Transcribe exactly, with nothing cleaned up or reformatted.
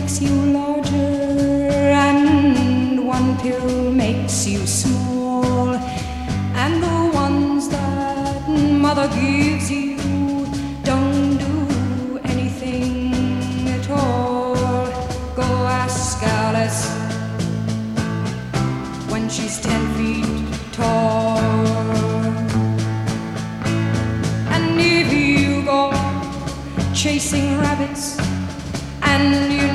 makes you larger, and one pill makes you small, and the ones that mother gives you don't do anything at all. Go ask Alice when she's ten feet tall. And if you go chasing rabbits and you